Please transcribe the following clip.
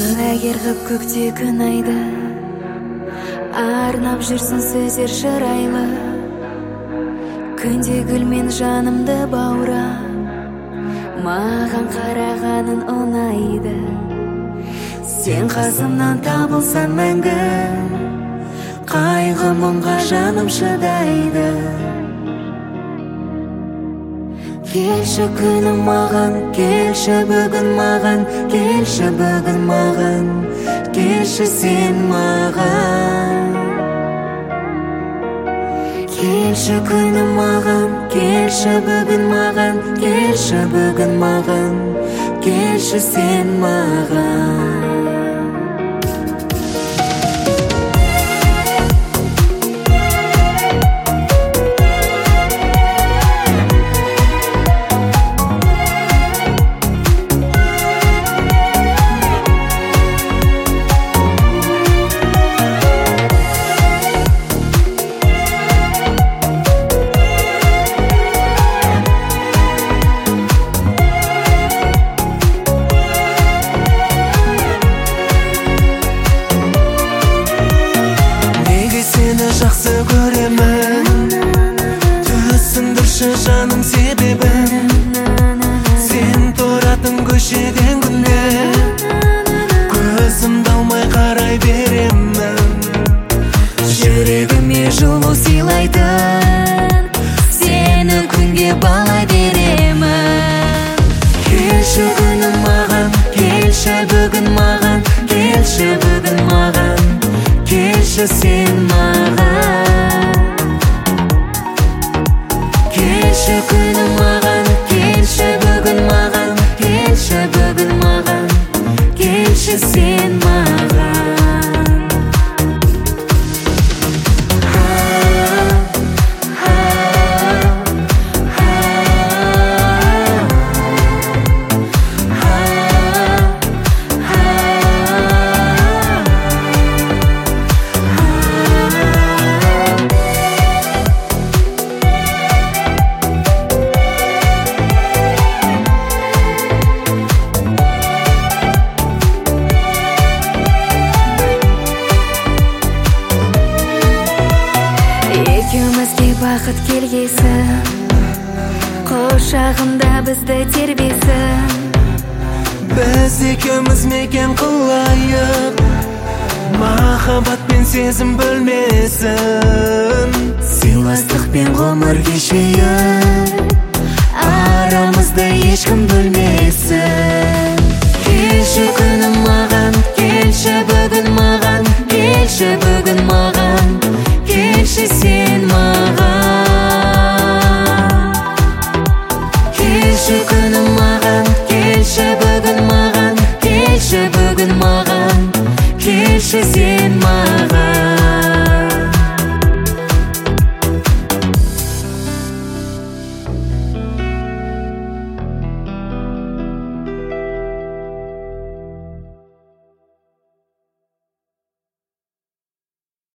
Жылайгер қып көкте күн айды, арнап жүрсін сөздер шырайлы. Күнде гүлмен жанымды баура, маған қарағаның ұнайды. Сен қасымнан табылсан мәңгі, қайғы мұңға жаным шыдайды. Келші күнім маған, келші бүгін маған, келші бүгін маған, келші сен маған. Келші күнім маған, келші бүгін маған, келші бүгін маған, келші сен маған. Жақсы көремін, түсіндірші жаным себебін. Сен тұратын көшеден күнде көзімді алмай қарай беремін. Жүрегіме жылу сыйлайтын, сені күнге балай беремін. Келші күнім маған, келші бүгін маған, келші бүгін маған, келші сен маған. Келші күнім маған, келші бүгін маған, келші бүгін маған, келші сен маған. Екеумізге бақыт келгесін, құшағында бізді тербесін. Біз екеуміз мекен қылайық, махаббат пен сезім бөлмесін. Сыйластық пен ғұмыр кешейік, арамызды ешкім бөлмесін. Келші күнім маған, келші бүгін маған, келші бүгін маған, келші сен маған. Келші күнім маған, келші бүгін маған, келші бүгін маған, келші сен маған.